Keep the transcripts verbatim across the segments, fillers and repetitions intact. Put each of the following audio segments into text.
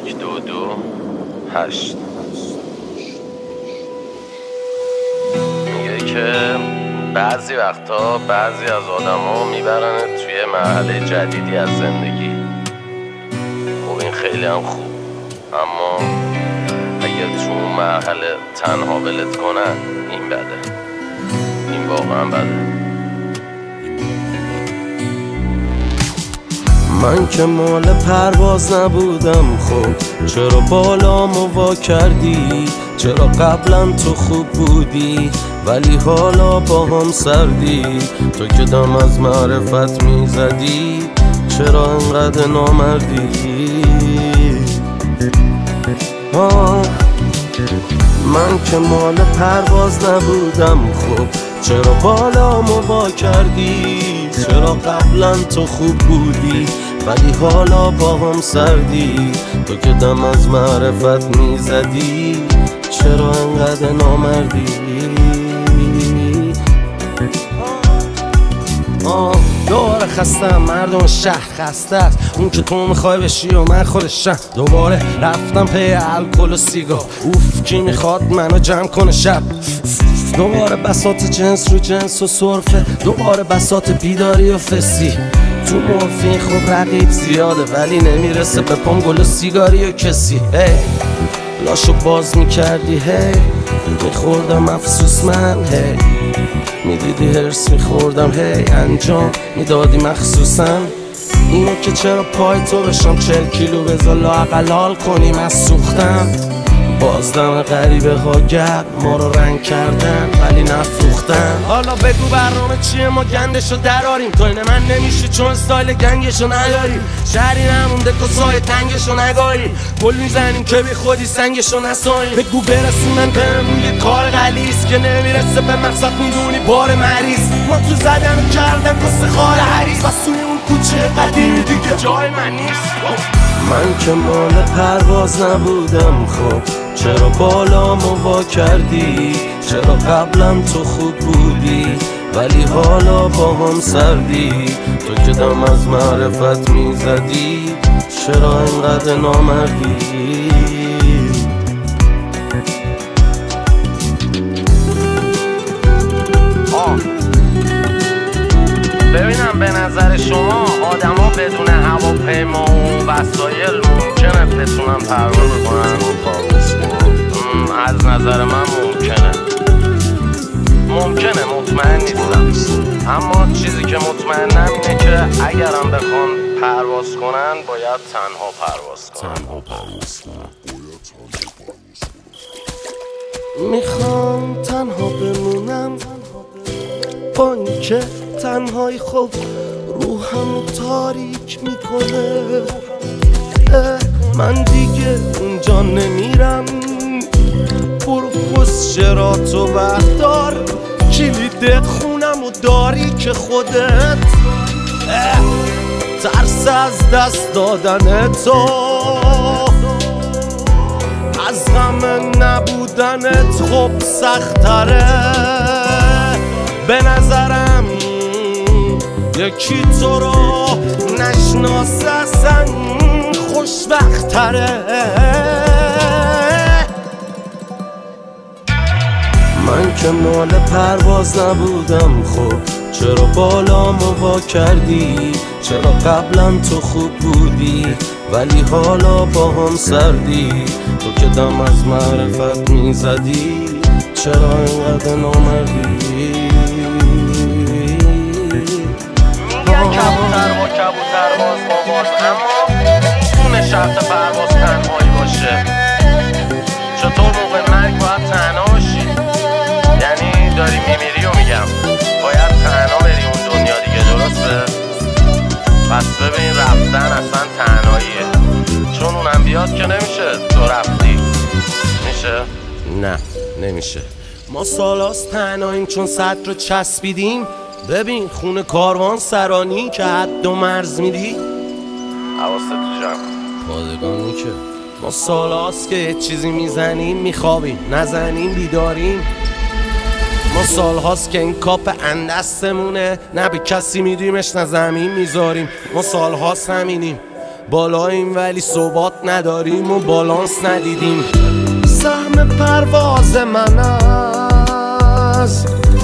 یک دو دو هشت میگه که بعضی وقتا بعضی از آدم ها میبرنه توی مرحله جدیدی از زندگی. خب این خیلی هم خوب، اما اگر تو اون مرحله تنها ولت کنن این بده، این واقعا بده. من که مال پرواز نبودم، خب چرا بالامو وا کردی؟ چرا قبلا تو خوب بودی ولی حالا با هم سردی؟ تو که دم از معرفت میزدی، چرا انقدر نامردی؟ آه من که مال پرواز نبودم، خب چرا بالامو وا کردی؟ چرا قبلا تو خوب بودی ولی حالا با هم سردی؟ تو که دم از معرفت میزدی، چرا انقدر نامردی؟ آه دوباره خستم، مردم شهر خسته است. اون که تو میخوای بشی و من خودشم. دوباره رفتم پی الکل و سیگار، اوف کی میخواد منو جمع کنه شب. دوباره بساط جنس رو جنس و صرفه، دوباره بساط بیداری و فسی. تو مورفین خب رقیب زیاده ولی نمیرسه به پام گل و سیگاری و کسی. هی لاشو باز میکردی، هی میخوردم افسوس من، هی میدیدی هرس میخوردم، هی انجام میدادی مخصوصا. اینو که چرا پای تو بشم چل کیلو بذار لااقل حال کنیم از سوختم. بازدم غریبه ها گرد ما رو رنگ کردن ولی نفروختن. حالا بگو برنامه چیه ما گندشو دراریم؟ تو اینه من نمیشه چون استایل گنگشو نداریم. شهری نمونده کسای تنگشو نگاریم، گل میزنیم که بی خودی سنگشو نساییم. بگو برسونن بهمون یه کار غلیظ که نمیرسه به مقصد میدونی بار مریض. ما تو زدن و کردن کس خار حریص، بس توی اون کوچه قدیمی دیگه جای من نیست. من که مال پرواز نبودم، خب چرا بالامو وا کردی؟ چرا قبلا تو خوب بودی ولی حالا با هم سردی؟ تو که دم از معرفت میزدی، چرا اینقدر نامردی؟ ببینم به نظر شما آدما بدون هواپیما و وسایل ممکنه بتونن پرواز کنن؟ از نظر من ممکنه ممکنه مطمئن نیستم، اما چیزی که مطمئنم اینه که اگرم بخوان پرواز کنن باید تنها پرواز کنن. میخوام تنها بمونم با اینکه تنهایی خب روحمو تاریک میکنه. من دیگه اونجا نمیرم، برو پسچراتو بردار، کلید خونمو داری که خودت. ترس از دست دادن تو، از غم نبودنت خب سختره. به نظرم یکی تو رو نشناسه اصلا خوشبختره. من که مال پرواز نبودم، خب چرا بالامو وا کردی؟ چرا قبلا تو خوب بودی ولی حالا با هم سردی؟ تو که دم از معرفت میزدی، چرا اینقدر نامردی؟ میگن کبوتر با کبوتر باز با باز، اما میتونه شرط پرواز تنهایی باشه. چطور موقع مرگ باید تنها باشی؟ یعنی داری میمیری و میگم باید تنها بری اون دنیا دیگه، درسته؟ پس ببین رفتن اصلا تنهاییه، چون اونم بیاد که نمیشه تو رفتی. میشه؟ نه نمیشه. ما سالاست تنهاییم چون صد رو چسبیدیم. ببین خونه کاروان سرانی که حد و مرز میدی. حواست تو جمع پادگانی که ما سالاست که یه چیزی میزنیم میخوابیم، نزنیم بیداریم. ما سال هاست که این کاپ اندستمونه، نه به کسی میدیمش نه زمین میذاریم. ما سال هاست همینیم بالاییم ولی ثبات نداریم و بالانس ندیدیم. سهم پرواز من است،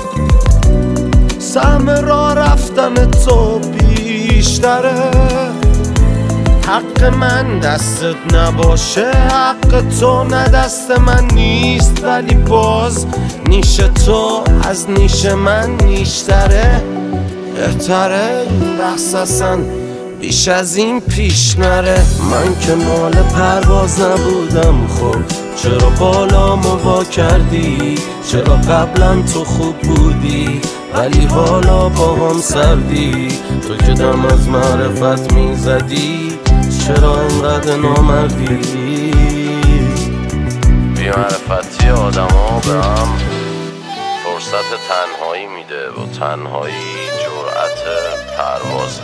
سهم راه رفتن تو بیشتره. حق من دستت نباشه، حق تو نه دست من نیست، ولی باز نیش تو از نیش من نیشتره. بهتره این بحث اصلا بیش از این پیش نره. من که مال پرواز نبودم، خب چرا بالامو وا کردی؟ چرا قبلا تو خوب بودی ولی حالا با هم سردی؟ تو که دم از معرفت میزدی چرا انقدر نامردی؟ بی معرفتی آدم ها به هم فرصت تنهایی میده و تنهایی جرأت پروازه.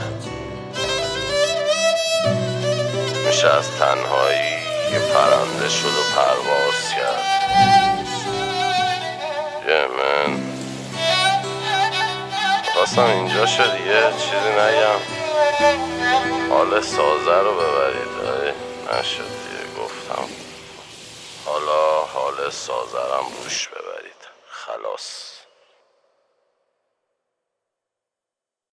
میشه از تنهایی یه پرنده شد و پرواز کرد. یه من خواستم اینجا شد یه چیزی نگم، حال سازه رو ببرید، نشد دیگه. گفتم حالا حال سازه رو روش ببرید. خلاص.